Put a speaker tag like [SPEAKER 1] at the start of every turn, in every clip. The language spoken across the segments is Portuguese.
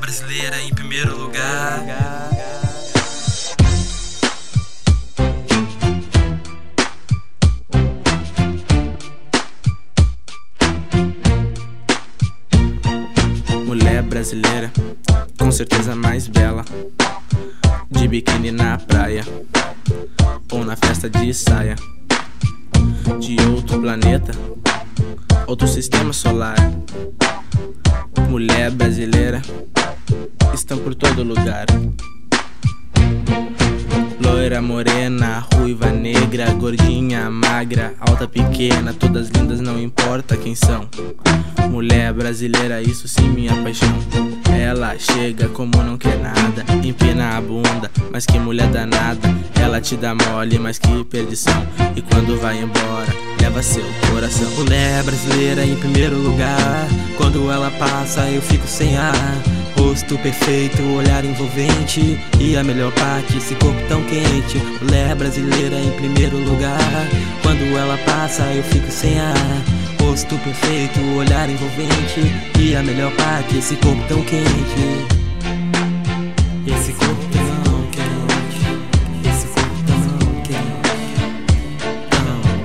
[SPEAKER 1] brasileira em primeiro lugar.
[SPEAKER 2] Mulher brasileira, com certeza mais bela, de biquíni na praia ou na festa de saia, de outro planeta, outro sistema solar. Mulher brasileira, estão por todo lugar. Loira, morena, ruiva, negra, gordinha, magra, alta, pequena, todas lindas, não importa quem são. Mulher brasileira, isso sim minha paixão. Ela chega como não quer nada, empina a bunda, mas que mulher danada. Ela te dá mole, mas que perdição. E quando vai embora, leva seu coração.
[SPEAKER 1] Mulher brasileira em primeiro lugar, quando ela passa eu fico sem ar. Rosto perfeito, olhar envolvente, e a melhor parte, esse corpo tão quente. Mulher brasileira em primeiro lugar, quando ela passa eu fico sem ar. Rosto perfeito, olhar envolvente, e a melhor parte, esse corpo tão quente. Esse corpo tão quente, esse corpo tão quente, tão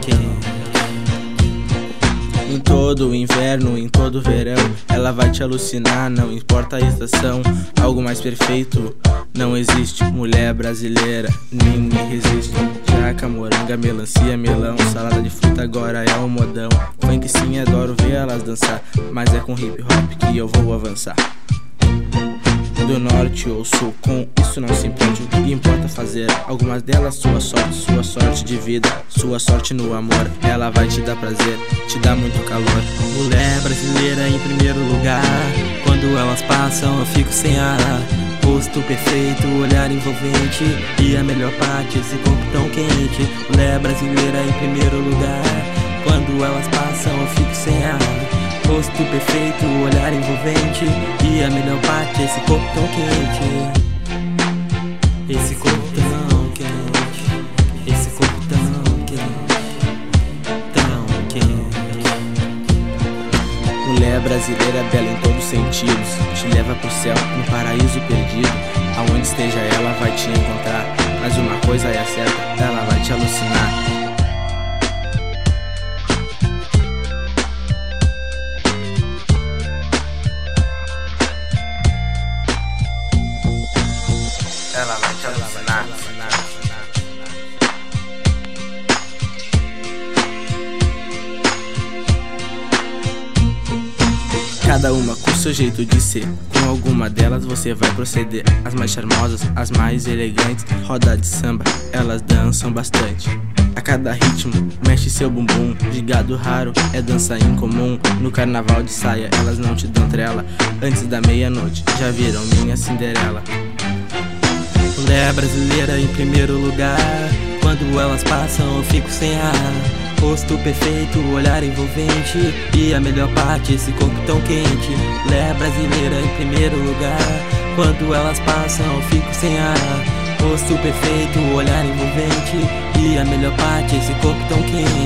[SPEAKER 1] quente.
[SPEAKER 2] Em todo inverno, em todo verão, ela vai te alucinar, não importa a estação. Algo mais perfeito não existe. Mulher brasileira, ninguém resiste. Jaca, moranga, melancia, melão, salada de fruta agora é o modão. Funk sim, adoro ver elas dançar, mas é com hip hop que eu vou avançar. Do norte ou sul, com isso não se importa. O que importa fazer, algumas delas sua sorte de vida, sua sorte no amor. Ela vai te dar prazer, te dá muito calor.
[SPEAKER 1] Mulher brasileira em primeiro lugar, quando elas passam eu fico sem ar. Rosto perfeito, olhar envolvente, e a melhor parte, esse corpo tão quente. Mulher brasileira em primeiro lugar, quando elas passam eu fico sem ar. Rosto perfeito, olhar envolvente, e a melhor parte, esse corpo tão quente. Esse corpo tão quente, esse corpo tão quente, tão quente.
[SPEAKER 2] Mulher brasileira bela em todos os sentidos, te leva pro céu, um paraíso perdido. Aonde esteja ela vai te encontrar, mas uma coisa é certa, ela vai te alucinar. Ela vai te alucinar. Cada uma com seu jeito de ser, com alguma delas você vai proceder. As mais charmosas, as mais elegantes, roda de samba, elas dançam bastante. A cada ritmo, mexe seu bumbum, de gado raro, é dança incomum. No carnaval de saia, elas não te dão trela, antes da meia-noite, já viram minha Cinderela.
[SPEAKER 1] Mulher brasileira em primeiro lugar, quando elas passam eu fico sem ar. Rosto perfeito, olhar envolvente, e a melhor parte, esse corpo tão quente. Mulher brasileira em primeiro lugar, quando elas passam eu fico sem ar. Rosto perfeito, olhar envolvente, e a melhor parte, esse corpo tão quente.